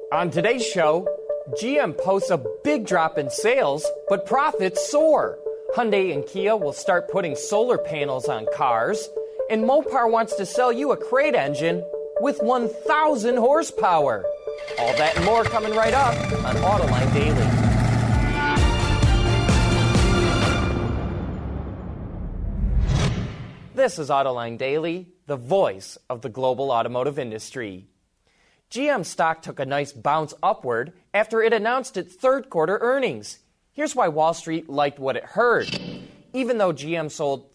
On today's show, GM posts a big drop in sales, but profits soar. Hyundai and Kia will start putting solar panels on cars, and Mopar wants to sell you a crate engine with 1,000 horsepower. All that and more coming right up on Autoline Daily. This is Autoline Daily, the voice of the global automotive industry. GM stock took a nice bounce upward after it announced its third quarter earnings. Here's why Wall Street liked what it heard. Even though GM sold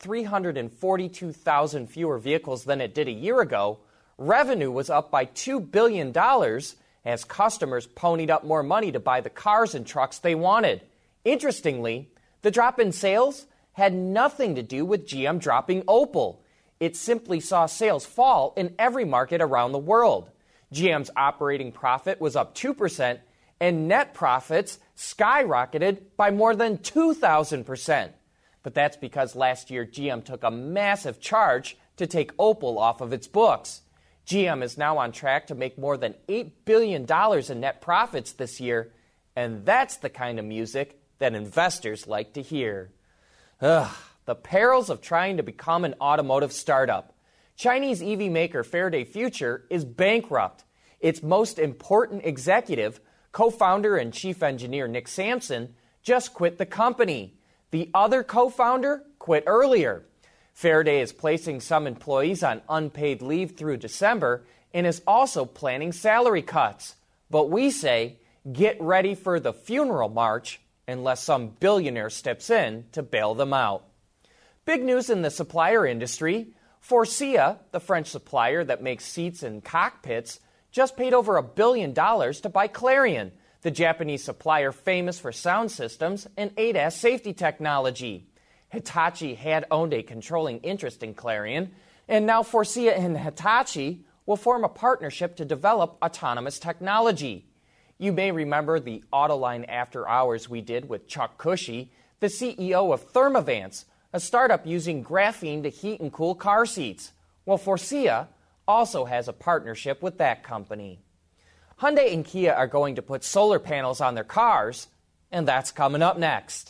342,000 fewer vehicles than it did a year ago, revenue was up by $2 billion as customers ponied up more money to buy the cars and trucks they wanted. Interestingly, the drop in sales had nothing to do with GM dropping Opel. It simply saw sales fall in every market around the world. GM's operating profit was up 2%, and net profits skyrocketed by more than 2,000%. But that's because last year GM took a massive charge to take Opel off of its books. GM is now on track to make more than $8 billion in net profits this year, and that's the kind of music that investors like to hear. The perils of trying to become an automotive startup. Chinese EV maker Faraday Future is bankrupt. Its most important executive, co-founder and chief engineer Nick Sampson, just quit the company. The other co-founder quit earlier. Faraday is placing some employees on unpaid leave through December and is also planning salary cuts. But we say, get ready for the funeral march unless some billionaire steps in to bail them out. Big news in the supplier industry. Faurecia, the French supplier that makes seats and cockpits, just paid over $1 billion to buy Clarion, the Japanese supplier famous for sound systems and ADAS safety technology. Hitachi had owned a controlling interest in Clarion, and now Faurecia and Hitachi will form a partnership to develop autonomous technology. You may remember the Autoline After Hours we did with Chuck Cushy, the CEO of Thermovance, a startup using graphene to heat and cool car seats. Well, Faurecia also has a partnership with that company. Hyundai and Kia are going to put solar panels on their cars, and that's coming up next.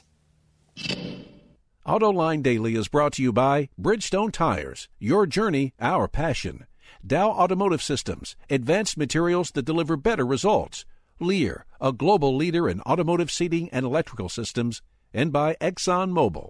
Autoline Daily is brought to you by Bridgestone Tires, your journey, our passion. Dow Automotive Systems, advanced materials that deliver better results. Lear, a global leader in automotive seating and electrical systems. And by ExxonMobil.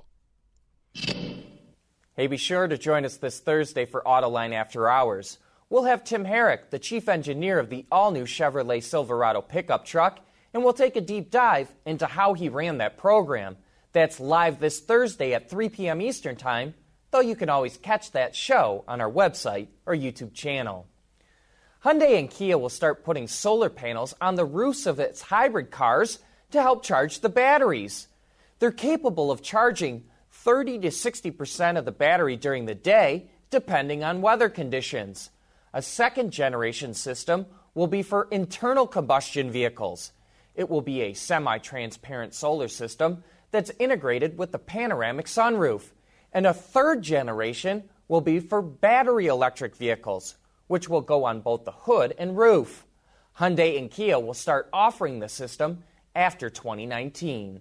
Hey, be sure to join us this Thursday for Autoline After Hours. We'll have Tim Herrick, the chief engineer of the all-new Chevrolet Silverado pickup truck, and we'll take a deep dive into how he ran that program. That's live this Thursday at 3 p.m. Eastern Time, though you can always catch that show on our website or YouTube channel. Hyundai and Kia will start putting solar panels on the roofs of its hybrid cars to help charge the batteries. They're capable of charging 30 to 60% of the battery during the day, depending on weather conditions. A second-generation system will be for internal combustion vehicles. It will be a semi-transparent solar system that's integrated with the panoramic sunroof. And a third generation will be for battery electric vehicles, which will go on both the hood and roof. Hyundai and Kia will start offering the system after 2019.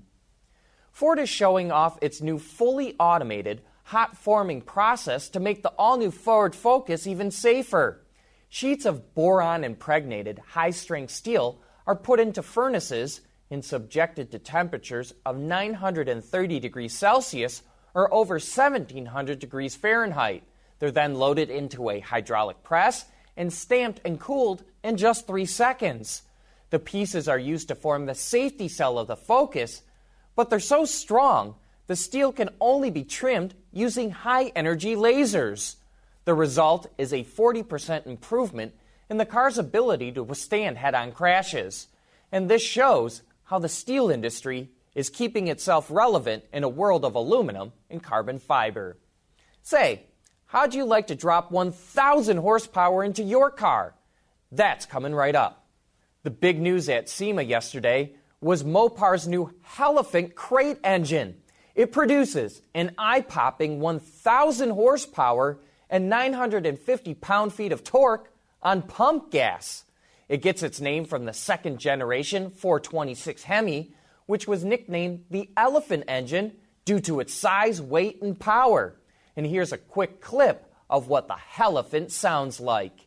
Ford is showing off its new fully automated hot forming process to make the all-new Ford Focus even safer. Sheets of boron-impregnated high-strength steel are put into furnaces and subjected to temperatures of 930 degrees Celsius or over 1,700 degrees Fahrenheit. They're then loaded into a hydraulic press and stamped and cooled in just 3 seconds. The pieces are used to form the safety cell of the Focus, but they're so strong, the steel can only be trimmed using high-energy lasers. The result is a 40% improvement in the car's ability to withstand head-on crashes. And this shows how the steel industry is keeping itself relevant in a world of aluminum and carbon fiber. Say, how'd you like to drop 1,000 horsepower into your car? That's coming right up. The big news at SEMA yesterday was Mopar's new Elephant crate engine. It produces an eye-popping 1,000 horsepower and 950 pound-feet of torque on pump gas. It gets its name from the second generation 426 Hemi, which was nicknamed the Elephant Engine due to its size, weight, and power. And here's a quick clip of what the Helephant sounds like.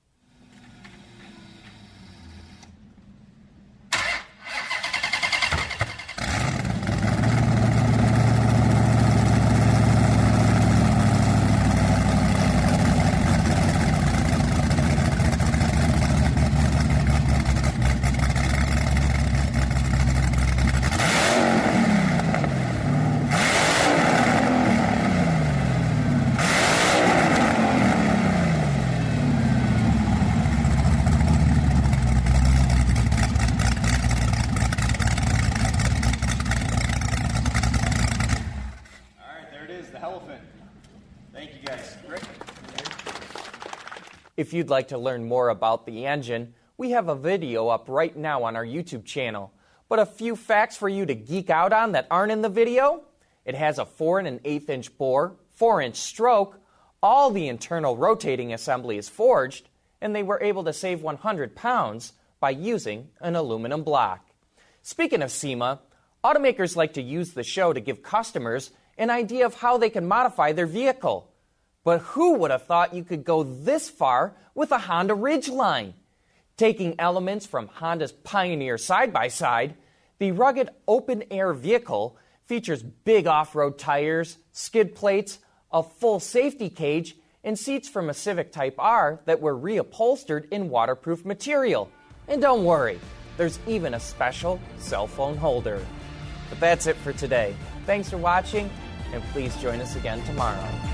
Thank you guys. Rick? If you'd like to learn more about the engine, we have a video up right now on our YouTube channel. But a few facts for you to geek out on that aren't in the video. It has a 4 1/8" bore, 4-inch stroke, all the internal rotating assembly is forged, and they were able to save 100 pounds by using an aluminum block. Speaking of SEMA, automakers like to use the show to give customers an idea of how they can modify their vehicle. But who would have thought you could go this far with a Honda Ridgeline? Taking elements from Honda's Pioneer side-by-side, the rugged open-air vehicle features big off-road tires, skid plates, a full safety cage, and seats from a Civic Type R that were reupholstered in waterproof material. And don't worry, there's even a special cell phone holder. But that's it for today. Thanks for watching, and please join us again tomorrow.